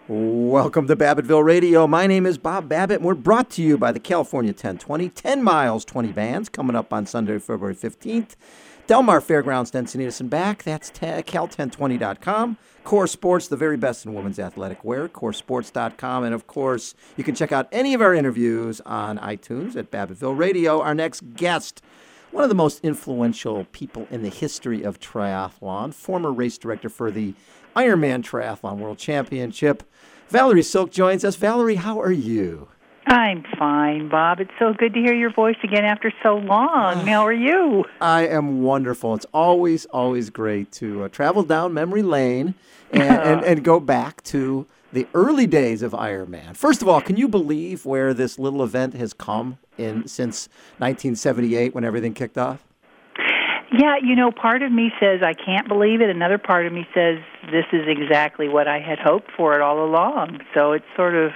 Welcome to Babbittville Radio. My name is Bob Babbitt, and we're brought to you by the California 1020. 10 miles, 20 bands, coming up on Sunday, February 15th. Del Mar Fairgrounds, Encinitas and back. That's cal1020.com. Core Sports, the very best in women's athletic wear, coresports.com. And, of course, you can check out any of our interviews on iTunes at Babbittville Radio. Our next guest, one of the most influential people in the history of triathlon, former race director for the Ironman Triathlon World Championship. Valerie Silk joins us. Valerie, how are you? I'm fine, Bob. It's so good to hear your voice again after so long. How are you? I am wonderful. It's always great to travel down memory lane and go back to the early days of Ironman. First of all, can you believe where this little event has come since 1978 when everything kicked off? Yeah, part of me says I can't believe it. Another part of me says this is exactly what I had hoped for it all along. So it's sort of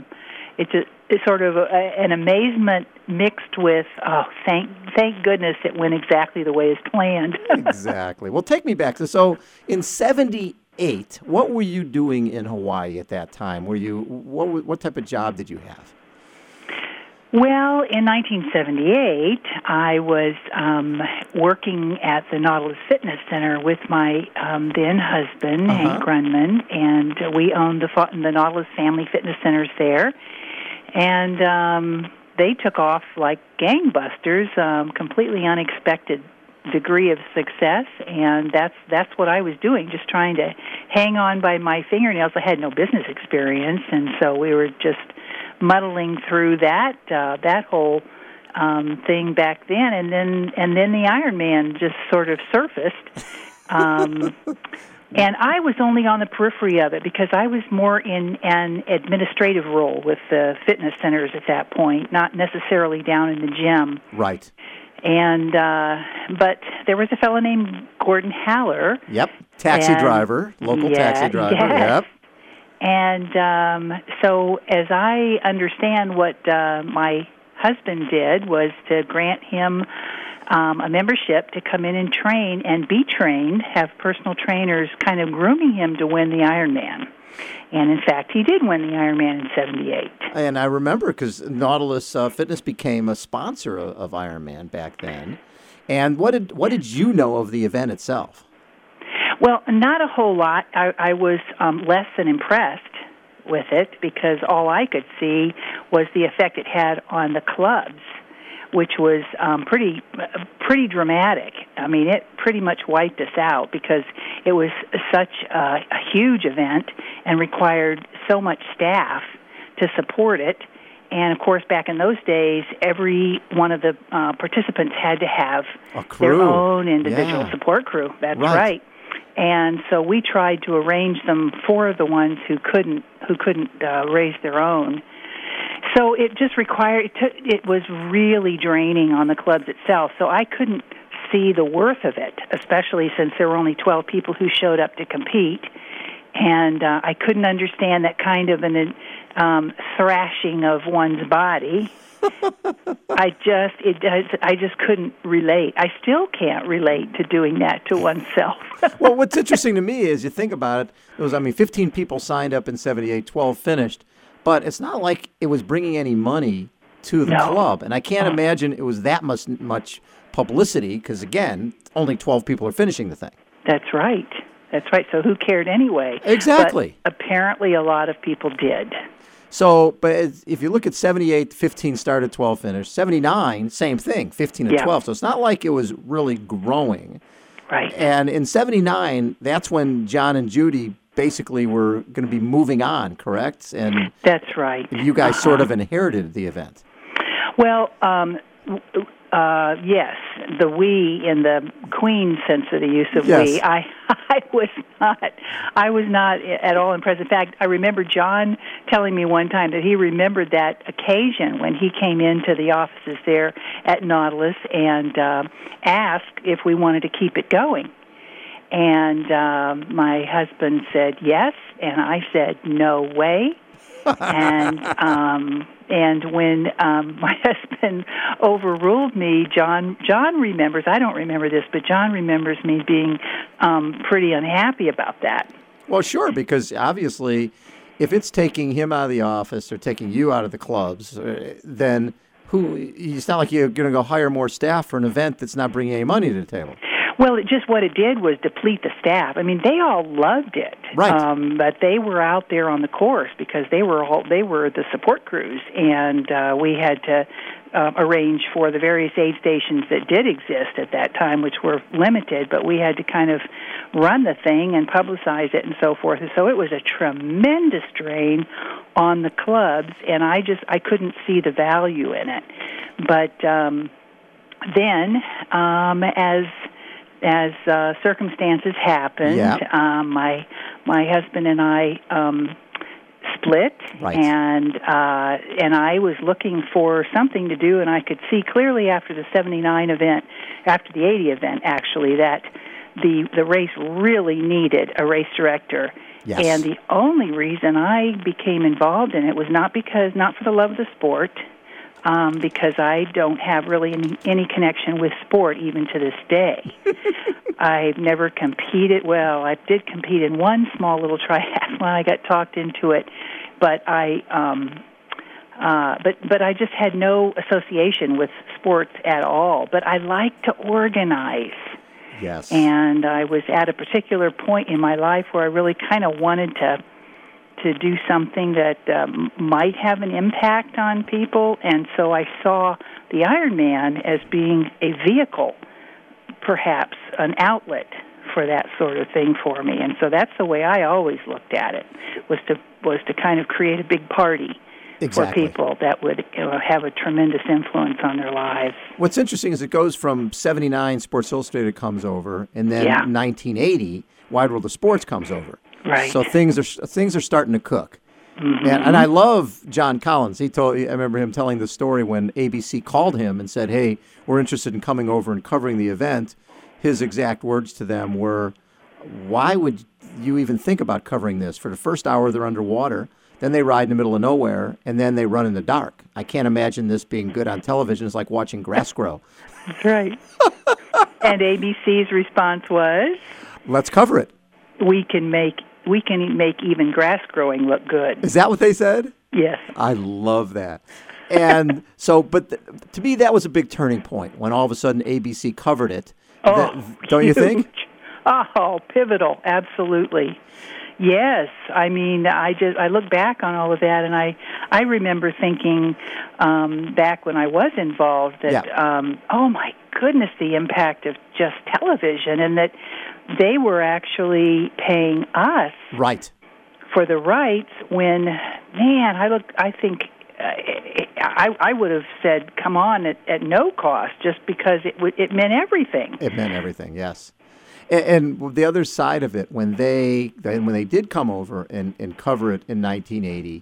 an amazement mixed with, thank goodness it went exactly the way it's planned. Exactly. Well, take me back. So in 78, what were you doing in Hawaii at that time? What type of job did you have? Well, in 1978, I was working at the Nautilus Fitness Center with my then husband, Hank Grunman, and we owned the Nautilus Family Fitness Centers there. And they took off like gangbusters, completely unexpected degree of success, and that's what I was doing, just trying to hang on by my fingernails. I had no business experience, and so we were just muddling through that whole thing back then, and then the Ironman just sort of surfaced. And I was only on the periphery of it because I was more in an administrative role with the fitness centers at that point, not necessarily down in the gym. Right. And but there was a fellow named Gordon Haller. Yep, taxi driver, local taxi driver. Yes. Yep. And so as I understand what my husband did was to grant him a membership to come in and train and be trained, have personal trainers kind of grooming him to win the Ironman. And, in fact, he did win the Ironman in 78. And I remember because Nautilus Fitness became a sponsor of Ironman back then. And what did you know of the event itself? Well, not a whole lot. I was less than impressed with it because all I could see was the effect it had on the clubs, which was pretty dramatic. I mean, it pretty much wiped us out because it was such a huge event and required so much staff to support it. And, of course, back in those days, every one of the participants had to have their own individual support crew. That's right. And so we tried to arrange them for the ones who couldn't raise their own. So it just it was really draining on the clubs itself. So I couldn't see the worth of it, especially since there were only 12 people who showed up to compete. And I couldn't understand that kind of an thrashing of one's body. I just couldn't relate. I still can't relate to doing that to oneself. Well, what's interesting to me is you think about it, there was, 15 people signed up in 78, 12 finished. But it's not like it was bringing any money to the club. And I can't imagine it was that much publicity because, again, only 12 people are finishing the thing. That's right. So who cared anyway? Exactly. But apparently a lot of people did. So, but if you look at 78, 15 started, 12 finished. 79, same thing, 15 and 12. So it's not like it was really growing. Right. And in 79, that's when John and Judy basically were going to be moving on, correct? And that's right. You guys sort of inherited the event. Well, yes, the we in the Queen sense of the use of we. I was not at all impressed. In fact, I remember John telling me one time that he remembered that occasion when he came into the offices there at Nautilus and asked if we wanted to keep it going. And my husband said yes, and I said no way. And when my husband overruled me, John remembers, I don't remember this, but John remembers me being pretty unhappy about that. Well, sure, because obviously if it's taking him out of the office or taking you out of the clubs, then it's not like you're going to go hire more staff for an event that's not bringing any money to the table. Well, what it did was deplete the staff. I mean, they all loved it, right? But they were out there on the course because they were the support crews, and we had to arrange for the various aid stations that did exist at that time, which were limited. But we had to kind of run the thing and publicize it and so forth. And so it was a tremendous drain on the clubs, and I couldn't see the value in it. But then, as circumstances happened, my husband and I split, right. and I was looking for something to do, and I could see clearly after the 79 event, after the 80 event actually, that the race really needed a race director. Yes. And the only reason I became involved in it was not for the love of the sport, because I don't have really any connection with sport even to this day. I've never competed. Well, I did compete in one small little triathlon. I got talked into it, but I just had no association with sports at all. But I like to organize. Yes. And I was at a particular point in my life where I really kind of wanted to do something that might have an impact on people, and so I saw the Ironman as being a vehicle, perhaps an outlet for that sort of thing for me. And so that's the way I always looked at it, was to kind of create a big party. Exactly. For people that would have a tremendous influence on their lives. What's interesting is it goes from 79, Sports Illustrated comes over, and then 1980, Wide World of Sports comes over. Right. So things are starting to cook. Mm-hmm. And I love I remember him telling the story when ABC called him and said, "Hey, we're interested in coming over and covering the event." His exact words to them were, "Why would you even think about covering this? For the first hour, they're underwater. Then they ride in the middle of nowhere, and then they run in the dark. I can't imagine this being good on television. It's like watching grass grow." That's right. And ABC's response was, "Let's cover it. We can make even grass growing look good." Is that what they said? Yes. I love that. And so, to me, that was a big turning point when all of a sudden ABC covered it. Don't you think? Oh, pivotal, absolutely. Yes, I mean, I look back on all of that, and I remember thinking back when I was involved that, oh my goodness, the impact of just television, and that they were actually paying us right for the rights. When, man, I think I would have said, come on, at no cost, just because it meant everything. It meant everything, yes. And the other side of it, when they did come over and cover it in 1980,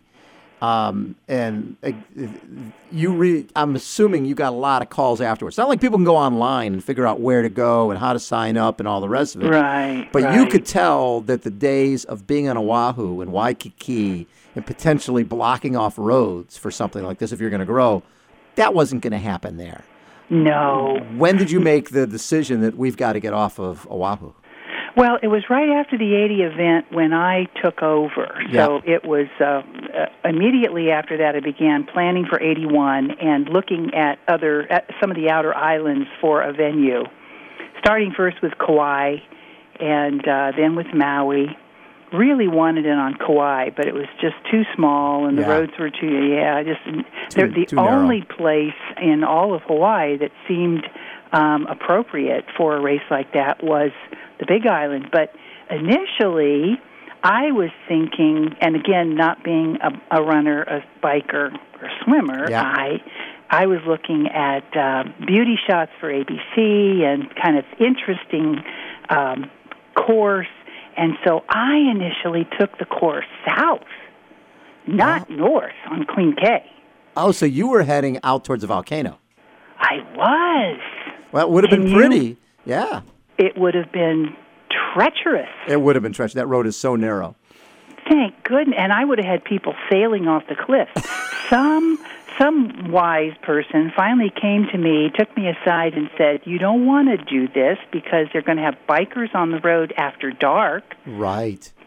I'm assuming you got a lot of calls afterwards. It's not like people can go online and figure out where to go and how to sign up and all the rest of it. Right. But you could tell that the days of being on Oahu and Waikiki and potentially blocking off roads for something like this, if you're going to grow, that wasn't going to happen there. No. When did you make the decision that we've got to get off of Oahu? Well, it was right after the 80 event when I took over. So it was immediately after that I began planning for 81 and looking at some of the outer islands for a venue, starting first with Kauai and then with Maui. Really wanted it on Kauai, but it was just too small, and the roads were the only place in all of Hawaii that seemed appropriate for a race like that was the Big Island. But initially, I was thinking, and again, not being a runner, a biker, or swimmer, I was looking at beauty shots for ABC and kind of interesting course. And so I initially took the course south, not north on Queen Cay. Oh, so you were heading out towards the volcano. I was. Well, it would have been pretty. Yeah. It would have been treacherous. It would have been treacherous. That road is so narrow. Thank goodness. And I would have had people sailing off the cliff. Some wise person finally came to me, took me aside, and said, "You don't want to do this because they're going to have bikers on the road after dark." Right.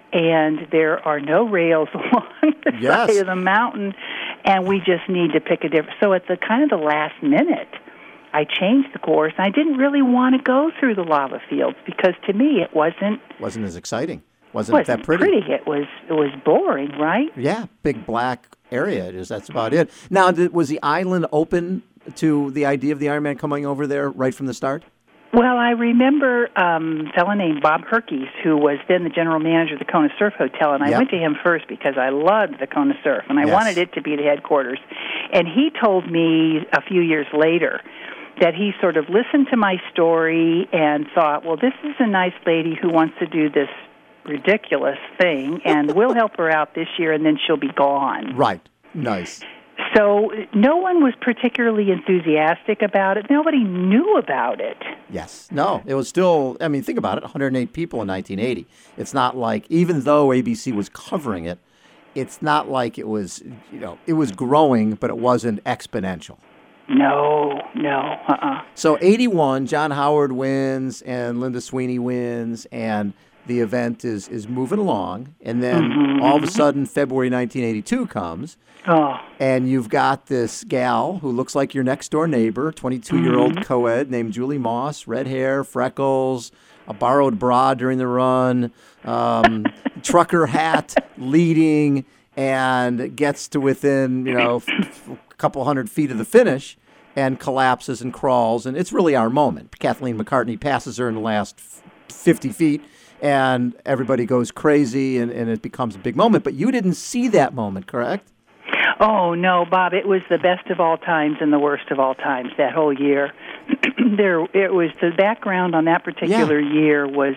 and there are no rails along the Yes. side of the mountain, and we just need to pick a different. So at the kind of the last minute, I changed the course. I didn't really want to go through the lava fields because to me it wasn't Wasn't as exciting. Wasn't that pretty? It was boring, right? Yeah, big black area. That's about it. Now, was the island open to the idea of the Ironman coming over there right from the start? Well, I remember a fellow named Bob Herkes, who was then the general manager of the Kona Surf Hotel, and I went to him first because I loved the Kona Surf, and I wanted it to be the headquarters. And he told me a few years later that he sort of listened to my story and thought, well, this is a nice lady who wants to do this ridiculous thing, and we'll help her out this year, and then she'll be gone. Right. Nice. So no one was particularly enthusiastic about it. Nobody knew about it. Yes. No, it was still, I mean, think about it, 108 people in 1980. It's not like, even though ABC was covering it, it's not like it was, it was growing, but it wasn't exponential. No. So 81, John Howard wins, and Linda Sweeney wins, and the event is moving along, and then all of a sudden February 1982 comes, and you've got this gal who looks like your next-door neighbor, 22-year-old co-ed named Julie Moss, red hair, freckles, a borrowed bra during the run, trucker hat, leading, and gets to within, a couple hundred feet of the finish and collapses and crawls, and it's really our moment. Kathleen McCartney passes her in the last 50 feet, and everybody goes crazy, and it becomes a big moment. But you didn't see that moment, correct? Oh, no, Bob. It was the best of all times and the worst of all times that whole year. It was the background on that particular year was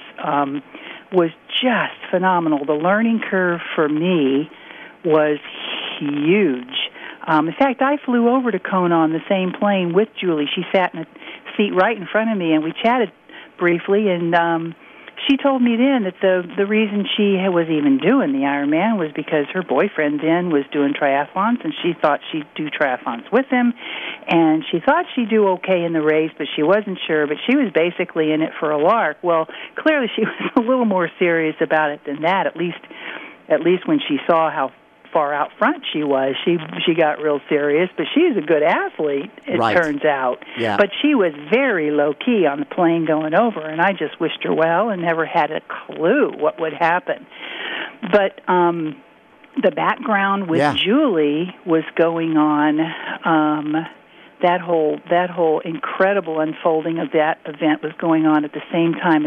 just phenomenal. The learning curve for me was huge. In fact, I flew over to Kona on the same plane with Julie. She sat in a seat right in front of me, and we chatted briefly, and she told me then that the reason she was even doing the Ironman was because her boyfriend then was doing triathlons, and she thought she'd do triathlons with him, and she thought she'd do okay in the race, but she wasn't sure, but she was basically in it for a lark. Well, clearly she was a little more serious about it than that, at least when she saw how far out front she was. She got real serious, but she's a good athlete, it turns out. Yeah. But she was very low-key on the plane going over, and I just wished her well and never had a clue what would happen. But the background with Julie was going on, that whole incredible unfolding of that event was going on at the same time,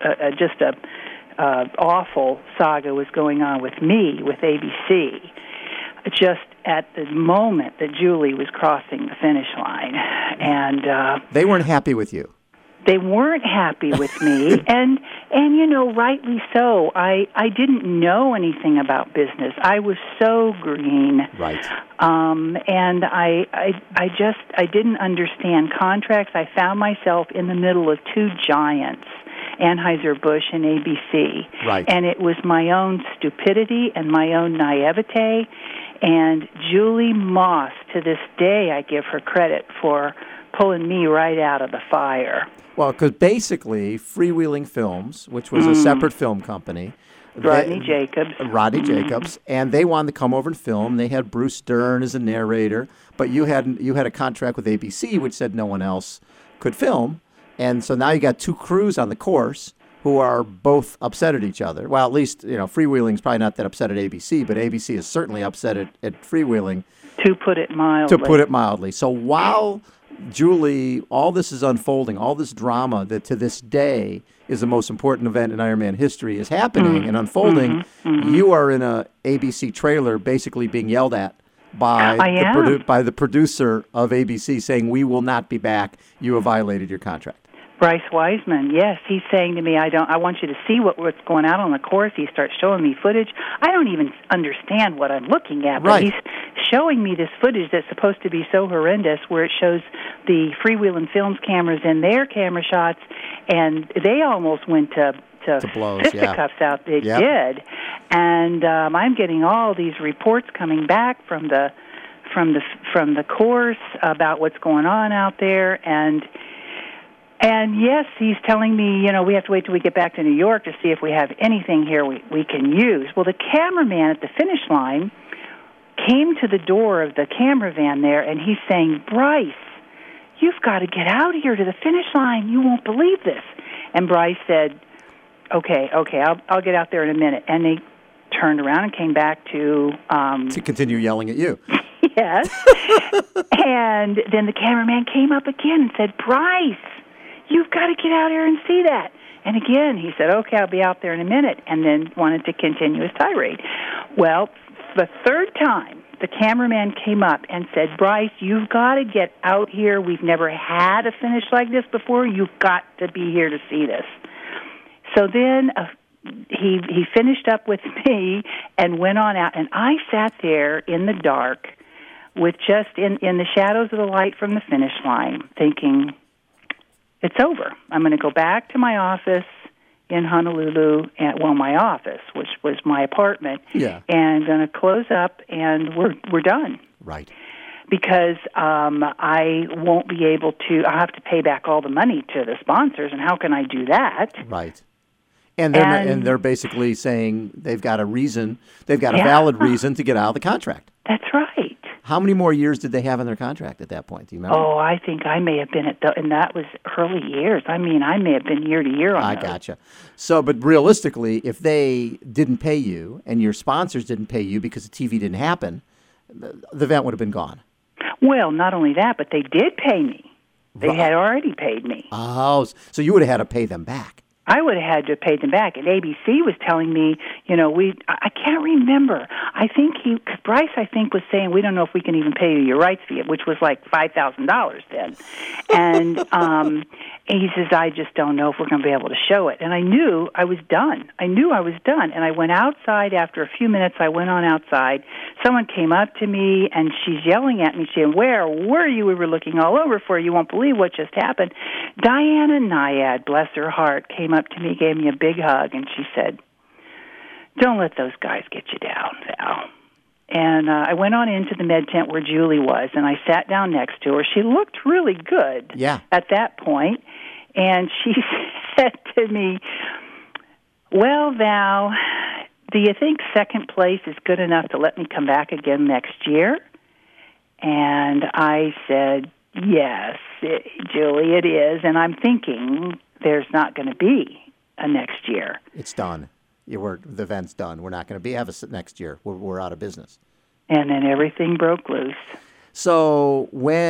awful saga was going on with me, with ABC, just at the moment that Julie was crossing the finish line. And they weren't happy with you. They weren't happy with me, and rightly so. I didn't know anything about business. I was so green. Right. And I didn't understand contracts. I found myself in the middle of two giants, Anheuser-Busch and ABC. Right. And it was my own stupidity and my own naivete. And Julie Moss, to this day, I give her credit for pulling me right out of the fire. Well, because basically, Freewheeling Films, which was a separate film company, Rodney Jacobs, and they wanted to come over and film. They had Bruce Dern as a narrator, but you had a contract with ABC, which said no one else could film. And so now you got two crews on the course who are both upset at each other. Well, at least, Freewheeling's probably not that upset at ABC, but ABC is certainly upset at Freewheeling. To put it mildly. So while Julie, all this is unfolding, all this drama that to this day is the most important event in Ironman history is happening and unfolding, you are in a ABC trailer basically being yelled at by the producer of ABC saying, "We will not be back. You have violated your contract." Bryce Wiseman, yes, he's saying to me, I want you to see what's going out on the course. He starts showing me footage. I don't even understand what I'm looking at, but he's showing me this footage that's supposed to be so horrendous, where it shows the Freewheeling Films cameras in their camera shots, and they almost went to fisticuffs out. They did, and I'm getting all these reports coming back from the course about what's going on out there, and And yes, he's telling me, we have to wait till we get back to New York to see if we have anything here we can use. Well, the cameraman at the finish line came to the door of the camera van there, and he's saying, Bryce, you've got to get out here to the finish line. You won't believe this. And Bryce said, okay, I'll get out there in a minute. And they turned around and came back to continue yelling at you. Yes. And then the cameraman came up again and said, Bryce, you've got to get out here and see that. And again, he said, okay, I'll be out there in a minute, and then wanted to continue his tirade. Well, the third time, the cameraman came up and said, Bryce, you've got to get out here. We've never had a finish like this before. You've got to be here to see this. So then he finished up with me and went on out, and I sat there in the dark with just in the shadows of the light from the finish line thinking, it's over. I'm going to go back to my office in Honolulu, my office, which was my apartment, and going to close up, and we're done. Right. Because I won't be able to. I have to pay back all the money to the sponsors, and how can I do that? Right. And they're basically saying they've got a reason, they've got a valid reason to get out of the contract. That's right. How many more years did they have in their contract at that point? Do you remember? Oh, I think I may have been and that was early years. I mean, I may have been year to year on I those. Gotcha. So, but realistically, if they didn't pay you and your sponsors didn't pay you because the TV didn't happen, the event would have been gone. Well, not only that, but they did pay me. They had already paid me. Oh, so you would have had to pay them back. I would have had to pay them back. And ABC was telling me, I can't remember. I think Bryce, was saying, we don't know if we can even pay you your rights fee, which was like $5,000 then. And he says, I just don't know if we're going to be able to show it. And I knew I was done. And I went outside. After a few minutes, I went on outside. Someone came up to me, and she's yelling at me, saying, where were you? We were looking all over for you. You won't believe what just happened. Diana Nyad, bless her heart, came up to me, gave me a big hug, and she said, don't let those guys get you down, Val. And I went on into the med tent where Julie was, and I sat down next to her. She looked really good at that point, and she said to me, well, Val, do you think second place is good enough to let me come back again next year? And I said, yes, Julie, it is, and I'm thinking there's not going to be a next year. It's done. The event's done. We're not going to have a next year. We're out of business. And then everything broke loose. So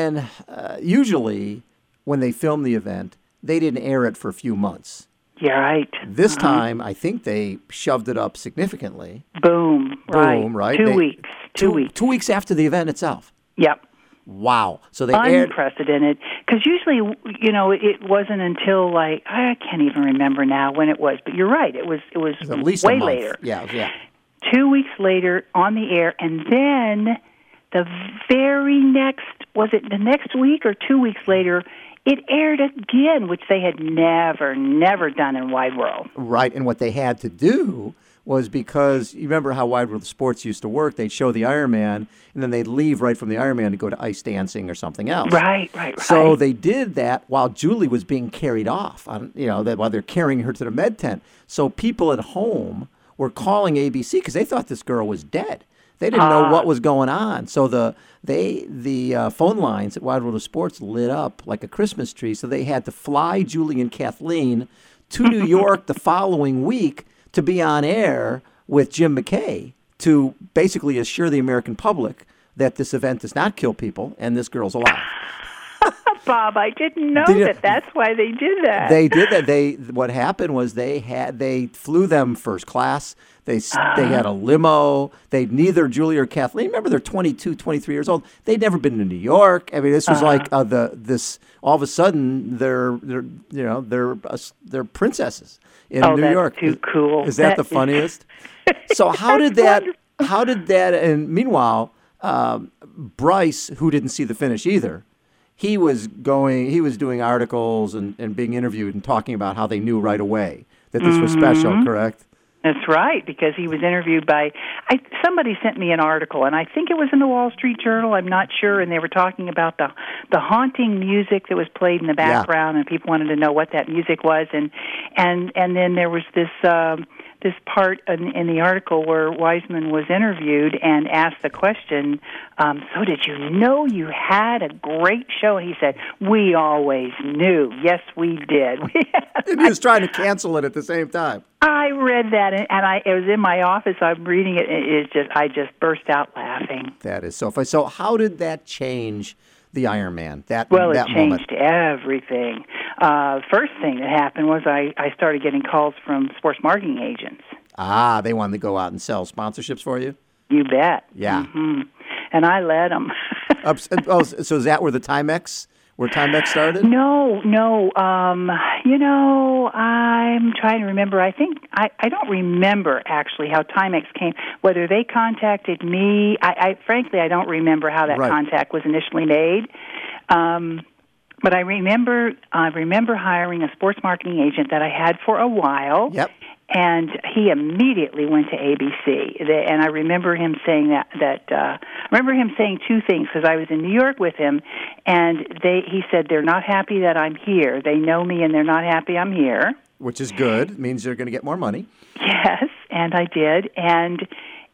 usually when they film the event, they didn't air it for a few months. Yeah, right. This time, I think they shoved it up significantly. Boom, right. 2 weeks. 2 weeks. 2 weeks after the event itself. Yep. Wow. So they aired... Unprecedented. Because usually, it wasn't until, I can't even remember now when it was. But you're right. It was at least way a month. later. Yeah. 2 weeks later on the air. And then the very next, was it the next week or 2 weeks later, it aired again, which they had never done in Wide World. Right. And what they had to do was because you remember how Wide World Sports used to work. They'd show the Ironman, and then they'd leave right from the Ironman to go to ice dancing or something else. Right. So they did that while Julie was being carried off, while they're carrying her to the med tent. So people at home were calling ABC because they thought this girl was dead. They didn't know what was going on. So the phone lines at Wide World of Sports lit up like a Christmas tree. So they had to fly Julie and Kathleen to New York the following week to be on air with Jim McKay to basically assure the American public that this event does not kill people and this girl's alive. Bob, I didn't know that. That's why they did that. They did that. What happened was they flew them first class. They had a limo. Neither Julie or Kathleen. Remember, they're 22, 23 years old. They'd never been to New York. I mean, this was like this. All of a sudden, they're princesses in New York. Too cool. Is that the funniest? So how did that? How did that? And meanwhile, Bryce, who didn't see the finish either, he was doing articles and being interviewed and talking about how they knew right away that this was special. Correct? That's right, because he was interviewed by somebody sent me an article, and I think it was in the Wall Street Journal. I'm not sure, and they were talking about the haunting music that was played in the background, and people wanted to know what that music was, and then there was this part in the article where Wiseman was interviewed and asked the question, so did you know you had a great show? And he said, we always knew. Yes, we did. And he was trying to cancel it at the same time. I read that, and it was in my office. I'm reading it, and I just burst out laughing. That is so funny. So how did that change the Ironman, that moment? Well, it changed everything. First thing that happened was I started getting calls from sports marketing agents. Ah, they wanted to go out and sell sponsorships for you? You bet. Yeah. Mm-hmm. And I let them. So is that where Timex started? No. I'm trying to remember. I think I don't remember actually how Timex came. Whether they contacted me, frankly I don't remember how that contact was initially made. But I remember hiring a sports marketing agent that I had for a while. Yep. And he immediately went to ABC. And I remember him saying I remember him saying two things, because I was in New York with him, and he said, they're not happy that I'm here. They know me, and they're not happy I'm here. Which is good. It means they're going to get more money. Yes, and I did. And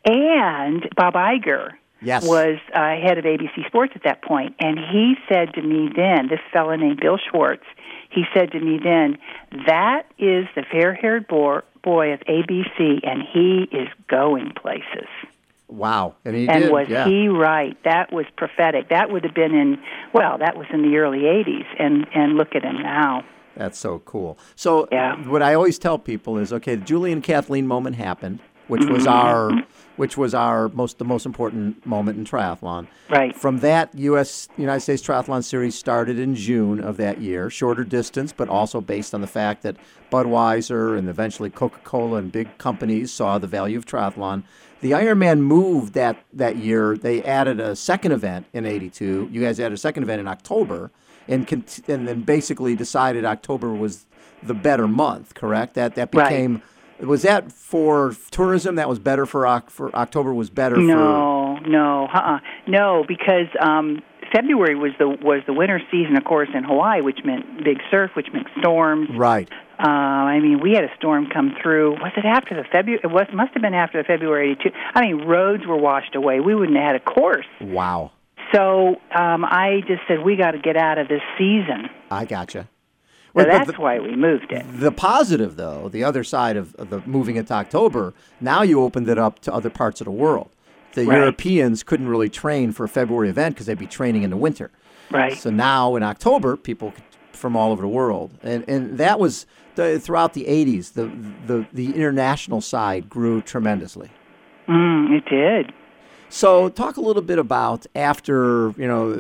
Bob Iger was head of ABC Sports at that point, and he said to me then, this fellow named Bill Schwartz, he said to me then, that is the fair-haired boy of ABC, and he is going places. Wow. And he did. And was he right? That was prophetic. That would have been that was in the early 80s, and look at him now. That's so cool. So what I always tell people is, okay, the Julie and Kathleen moment happened, which was the most important moment in triathlon. Right. From that, United States Triathlon Series started in June of that year, shorter distance, but also based on the fact that Budweiser and eventually Coca-Cola and big companies saw the value of triathlon. The Ironman moved that year. They added a second event in '82. You guys added a second event in October, and then basically decided October was the better month. Correct? That became. Right. Was that for tourism? That was better for October. Was better No, because February was the winter season, of course, in Hawaii, which meant big surf, which meant storms. Right. We had a storm come through. Was it after the February? Must have been after the February 82. Roads were washed away. We wouldn't have had a course. Wow. So I just said, we got to get out of this season. I gotcha. So that's why we moved it. The positive, though, the other side of the moving it to October, now you opened it up to other parts of the world. The Europeans couldn't really train for a February event because they'd be training in the winter. Right. So now in October, people from all over the world. And that was throughout the 80s, the international side grew tremendously. It did. So talk a little bit about after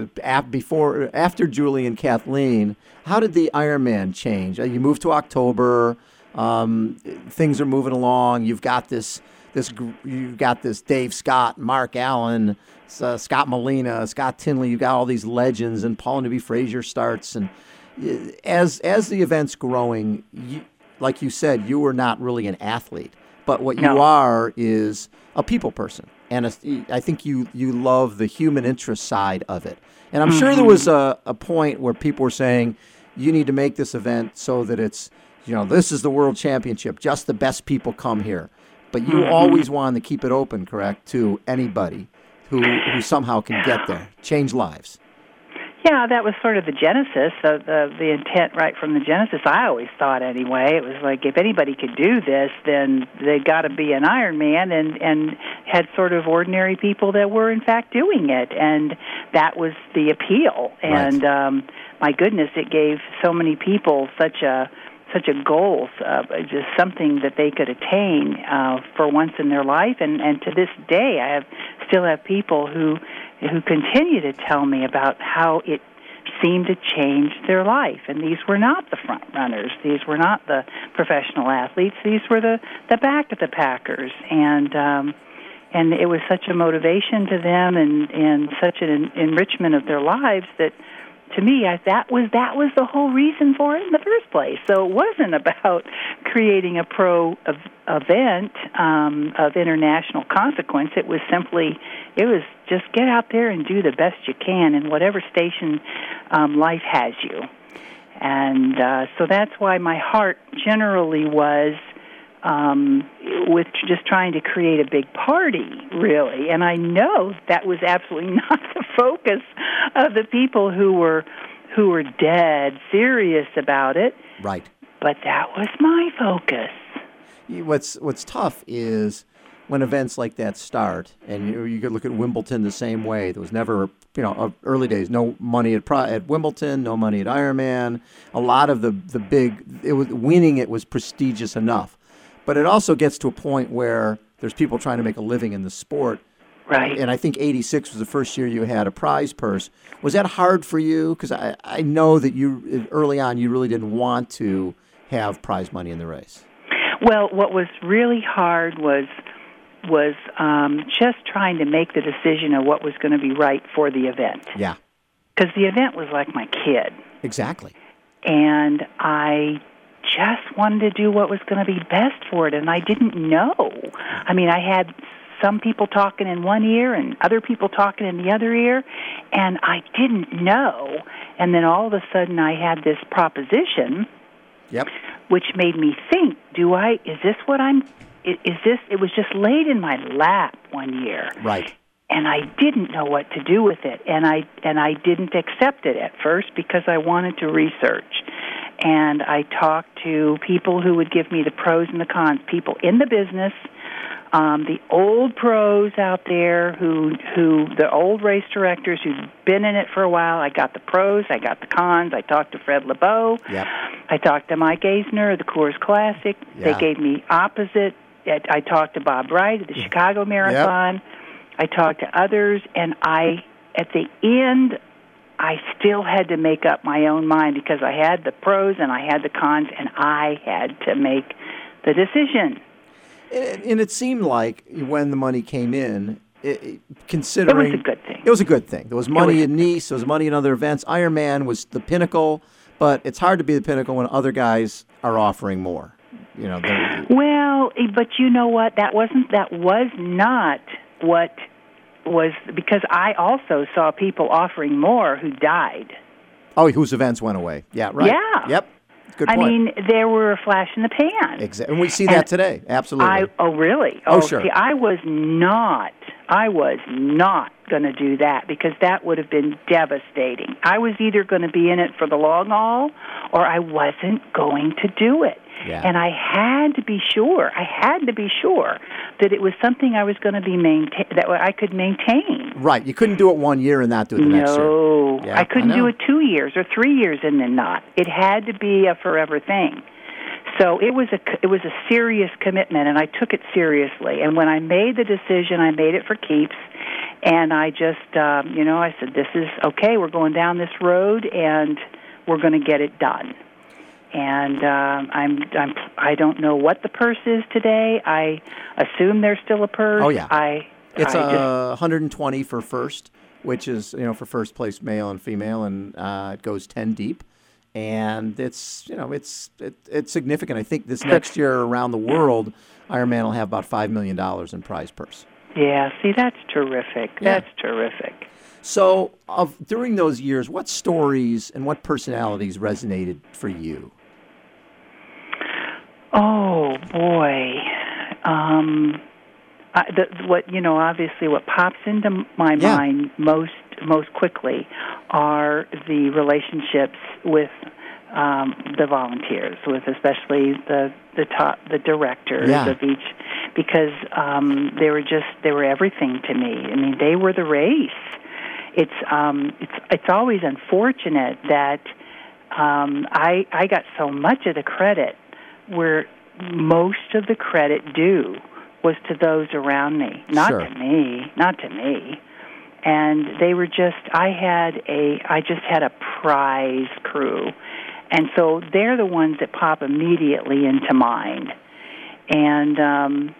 Julie and Kathleen, how did the Ironman change? You moved to October. Things are moving along. You've got this Dave Scott, Mark Allen, Scott Molina, Scott Tinley. You've got all these legends, and Paul Newby-Fraser starts. And as the event's growing, like you said, you were not really an athlete, but what you are is a people person. And I think you love the human interest side of it. And I'm sure there was a point where people were saying, you need to make this event so that it's, this is the world championship. Just the best people come here. But you always wanted to keep it open, correct, to anybody who somehow can get there, change lives. Yeah, that was sort of the genesis, the intent right from the genesis. I always thought anyway. It was like if anybody could do this, then they got to be an Ironman, and had sort of ordinary people that were in fact doing it, and that was the appeal. Right. And my goodness, it gave so many people such a goal, just something that they could attain for once in their life. And to this day, I still have people who continue to tell me about how it seemed to change their life. And these were not the front runners. These were not the professional athletes. These were the back of the packers. And it was such a motivation to them and such an enrichment of their lives that to me, that was the whole reason for it in the first place. So it wasn't about creating a event of international consequence. It was just get out there and do the best you can in whatever station life has you. And so that's why my heart generally was with just trying to create a big party, really. And I know that was absolutely not the focus of the people who were dead serious about it. Right. But that was my focus. What's tough is when events like that start, and you could look at Wimbledon the same way. There was never, early days, no money at Wimbledon, no money at Ironman. A lot of the big, winning it was prestigious enough. But it also gets to a point where there's people trying to make a living in the sport. Right. And I think 86 was the first year you had a prize purse. Was that hard for you? Because I know that early on, you really didn't want to have prize money in the race. Well, what was really hard was just trying to make the decision of what was going to be right for the event. Yeah. Because the event was like my kid. Exactly. And I just wanted to do what was going to be best for it, and I didn't know. I mean, I had some people talking in one ear and other people talking in the other ear, and I didn't know. And then all of a sudden I had this proposition, yep, which made me think, is this what it was just laid in my lap one year. Right. And I didn't know what to do with it, and I didn't accept it at first because I wanted to research. And I talked to people who would give me the pros and the cons, people in the business, the old pros out there the old race directors who'd been in it for a while. I got the pros, I got the cons. I talked to Fred LeBeau. Yep. I talked to Mike Eisner of the Coors Classic. Yeah. They gave me opposite. I talked to Bob Wright of the Chicago Marathon. Yep. I talked to others, and at the end, I still had to make up my own mind because I had the pros and I had the cons, and I had to make the decision. And it seemed like when the money came in, considering... It was a good thing. It was a good thing. There was money in Nice. There was money in other events. Ironman was the pinnacle, but it's hard to be the pinnacle when other guys are offering more. Well, but you know what? That was not what was, because I also saw people offering more who died. Oh, whose events went away. Yeah, right. Yeah. Yep. Good point. I mean, there were a flash in the pan. Exactly. And we see that today. Absolutely. Oh, really? Oh, sure. See, I was not going to do that because that would have been devastating. I was either going to be in it for the long haul or I wasn't going to do it. Yeah. And I had to be sure that it was something I was going to be that I could maintain. Right. You couldn't do it 1 year and not do it the next year. No. Yeah, I couldn't do it 2 years or 3 years and then not. It had to be a forever thing. So it was a serious commitment, and I took it seriously. And when I made the decision, I made it for keeps. And I just, I said, this is okay. We're going down this road, and we're going to get it done. And I don't know what the purse is today. I assume there's still a purse. Oh yeah, it's 120 for first, which is for first place male and female, and it goes 10 deep, and it's significant. I think this next year around the world, Ironman will have about $5 million in prize purse. Yeah, see, that's terrific. Yeah. That's terrific. So, during those years, what stories and what personalities resonated for you? Oh boy, obviously, what pops into my mind most quickly are the relationships with the volunteers, with especially the directors of each, because they were everything to me. I mean, they were the race. It's always unfortunate that I got so much of the credit, where most of the credit due was to those around me, not to me. And they were I just had a prize crew. And so they're the ones that pop immediately into mind. And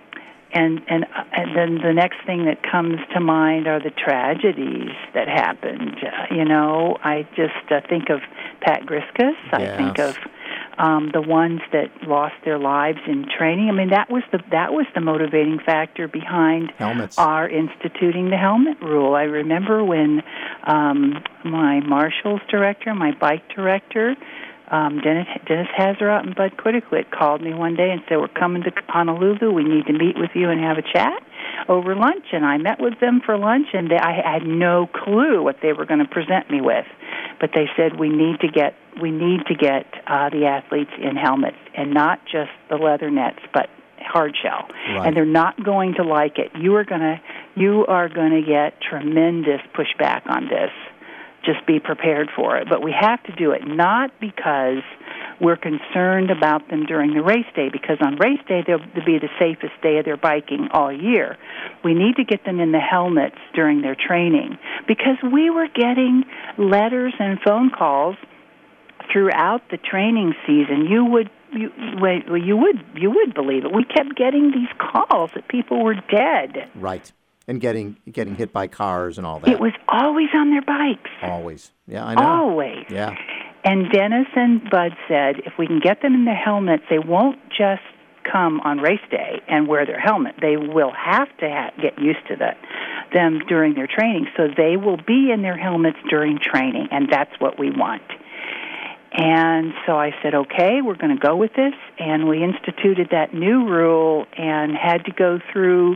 and then the next thing that comes to mind are the tragedies that happened. I just think of Pat Griskus. Yes. I think of the ones that lost their lives in training. I mean, that was the motivating factor behind helmets. Our instituting the helmet rule. I remember when my marshals director, my bike director, Dennis Hazerout and Bud Quittiquit called me one day and said, "We're coming to Honolulu. We need to meet with you and have a chat over lunch." And I met with them for lunch, and I had no clue what they were going to present me with. But they said we need to get the athletes in helmets, and not just the leather nets, but hard shell. Right. And they're not going to like it. You are going to get tremendous pushback on this. Just be prepared for it. But we have to do it not because we're concerned about them during the race day, because on race day they'll be the safest day of their biking all year. We need to get them in the helmets during their training, because we were getting letters and phone calls throughout the training season. You would believe it. We kept getting these calls that people were dead. Right. And getting hit by cars and all that. It was always on their bikes. Always. Yeah, I know. Always. Yeah. And Dennis and Bud said if we can get them in their helmets, they won't just come on race day and wear their helmet. They will have to get used to them during their training. So they will be in their helmets during training, and that's what we want. And so I said, okay, we're going to go with this. And we instituted that new rule and had to go through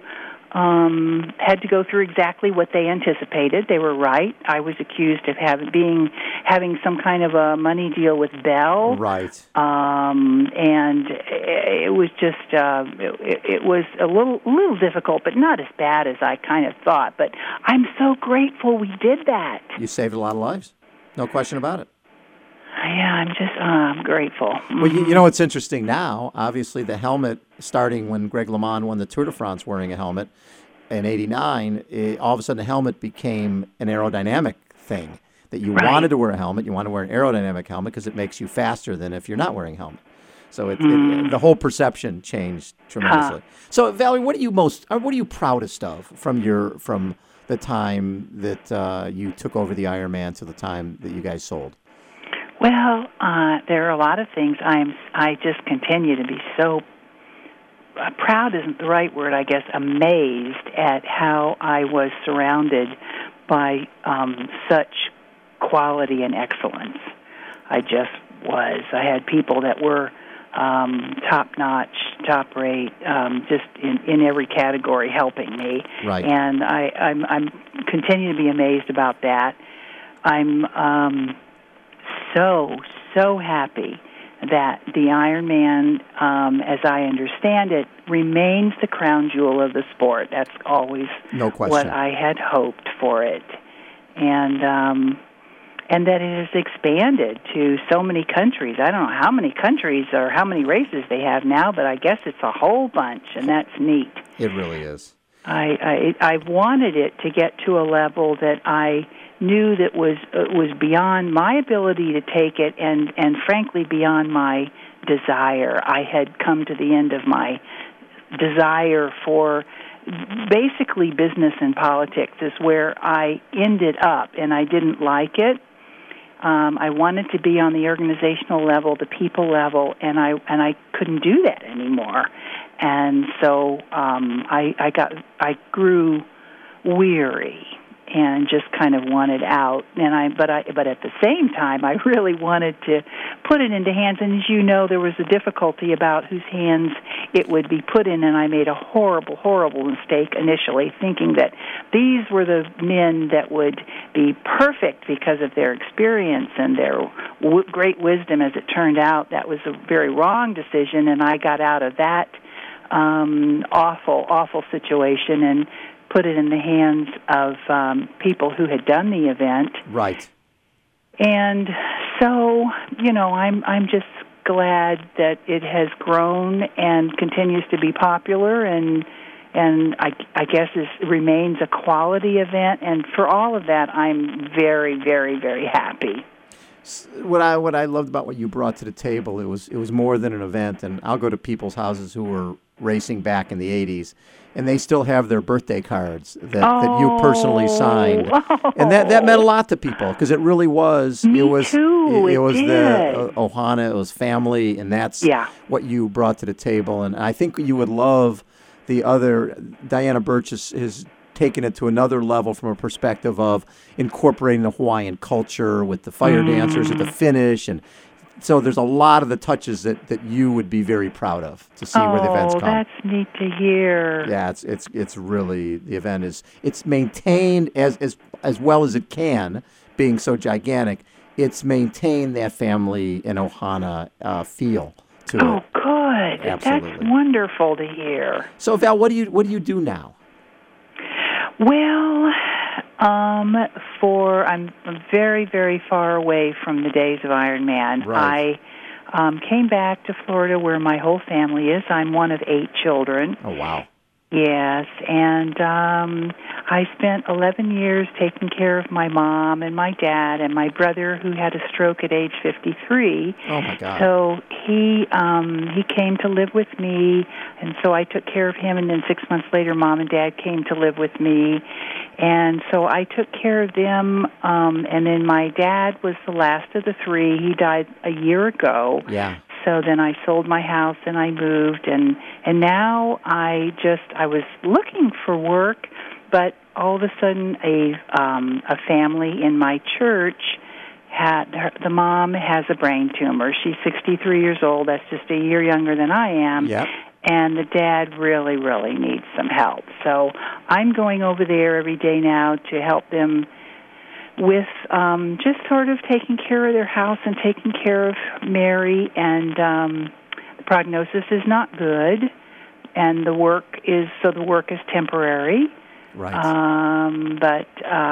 exactly what they anticipated. They were right. I was accused of having some kind of a money deal with Bell. Right. And it was just it was a little difficult, but not as bad as I kind of thought. But I'm so grateful we did that. You saved a lot of lives. No question about it. Yeah, I'm grateful. Well, you know what's interesting now? Obviously, the helmet, starting when Greg LeMond won the Tour de France wearing a helmet in '89, all of a sudden the helmet became an aerodynamic thing. That you wanted to wear a helmet, you want to wear an aerodynamic helmet because it makes you faster than if you're not wearing a helmet. So the whole perception changed tremendously. So, Valerie, what are you proudest of from the time that you took over the Ironman to the time that you guys sold? Well, there are a lot of things. I just continue to be so proud isn't the right word, I guess, amazed at how I was surrounded by such quality and excellence. I just was. I had people that were top-notch, top-rate, just in every category helping me. Right. And I'm continue to be amazed about that. I'm so happy that the Ironman, as I understand it, remains the crown jewel of the sport. That's always no question what I had hoped for it. And that it has expanded to so many countries. I don't know how many countries or how many races they have now, but I guess it's a whole bunch, and that's neat. It really is. I wanted it to get to a level that I knew that was beyond my ability to take it, and frankly beyond my desire. I had come to the end of my desire for basically business and politics is where I ended up, and I didn't like it. I wanted to be on the organizational level, the people level, and I couldn't do that anymore. And so I grew weary and just kind of wanted out. But at the same time, I really wanted to put it into hands. And as you know, there was a difficulty about whose hands it would be put in, and I made a horrible, horrible mistake initially, thinking that these were the men that would be perfect because of their experience and their great wisdom. As it turned out, that was a very wrong decision, and I got out of that awful situation and put it in the hands of people who had done the event. Right. And so, I'm just glad that it has grown and continues to be popular, and I guess remains a quality event. And for all of that, I'm very, very, very happy. What I loved about what you brought to the table, it was more than an event. And I'll go to people's houses who were racing back in the 80s, and they still have their birthday cards that you personally signed. And that meant a lot to people because it really was. Me it was too. it was did. the Ohana, it was family, and that's what you brought to the table. And I think you would love the other. Diana Birch is taken it to another level from a perspective of incorporating the Hawaiian culture with the fire dancers at the finish. And so there's a lot of the touches that you would be very proud of to see where the events come. Oh, that's neat to hear. Yeah, it's really, the event it's maintained as well as it can, being so gigantic. It's maintained that family and Ohana feel to it. Oh, good. Absolutely. That's wonderful to hear. So Val, what do you do now? Well, I'm very, very far away from the days of Iron Man. Right. I came back to Florida where my whole family is. I'm one of 8 children. Oh, wow. Yes, and I spent 11 years taking care of my mom and my dad and my brother who had a stroke at age 53. Oh, my God. So he came to live with me, and so I took care of him, and then 6 months later, Mom and Dad came to live with me, and so I took care of them, and then my dad was the last of the 3. He died a year ago. Yeah. So then I sold my house and I moved, and now I was looking for work, but all of a sudden a family in my church the mom has a brain tumor. She's 63 years old. That's just a year younger than I am. Yep. And the dad really, really needs some help. So I'm going over there every day now to help them with just sort of taking care of their house and taking care of Mary. And the prognosis is not good, and the work is temporary. Right. But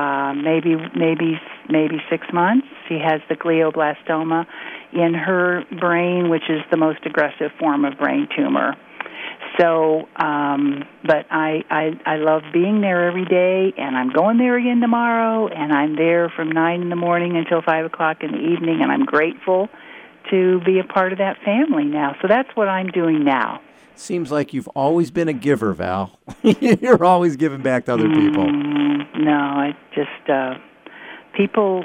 maybe 6 months. She has the glioblastoma in her brain, which is the most aggressive form of brain tumor. So, but I love being there every day, and I'm going there again tomorrow, and I'm there from 9 in the morning until 5 o'clock in the evening, and I'm grateful to be a part of that family now. So that's what I'm doing now. Seems like you've always been a giver, Val. You're always giving back to other people. No, I just people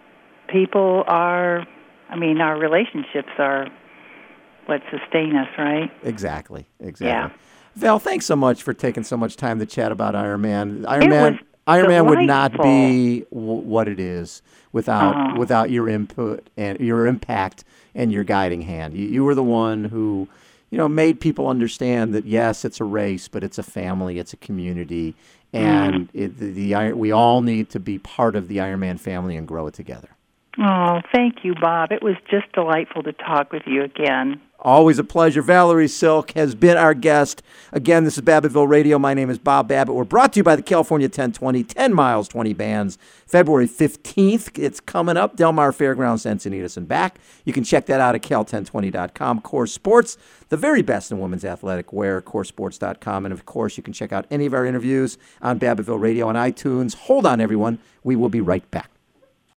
are. I mean, our relationships are what sustain us, right? Exactly. Yeah. Val, thanks so much for taking so much time to chat about Iron Man. Iron Man would not be what it is without your input and your impact and your guiding hand. You were the one who, made people understand that yes, it's a race, but it's a family, it's a community, and we all need to be part of the Iron Man family and grow it together. Oh, thank you, Bob. It was just delightful to talk with you again. Always a pleasure. Valerie Silk has been our guest. Again, this is Babbittville Radio. My name is Bob Babbitt. We're brought to you by the California 1020, 10 miles, 20 bands. February 15th, it's coming up. Del Mar Fairgrounds, Encinitas and back. You can check that out at cal1020.com. Core Sports, the very best in women's athletic wear, coresports.com. And, of course, you can check out any of our interviews on Babbittville Radio on iTunes. Hold on, everyone. We will be right back.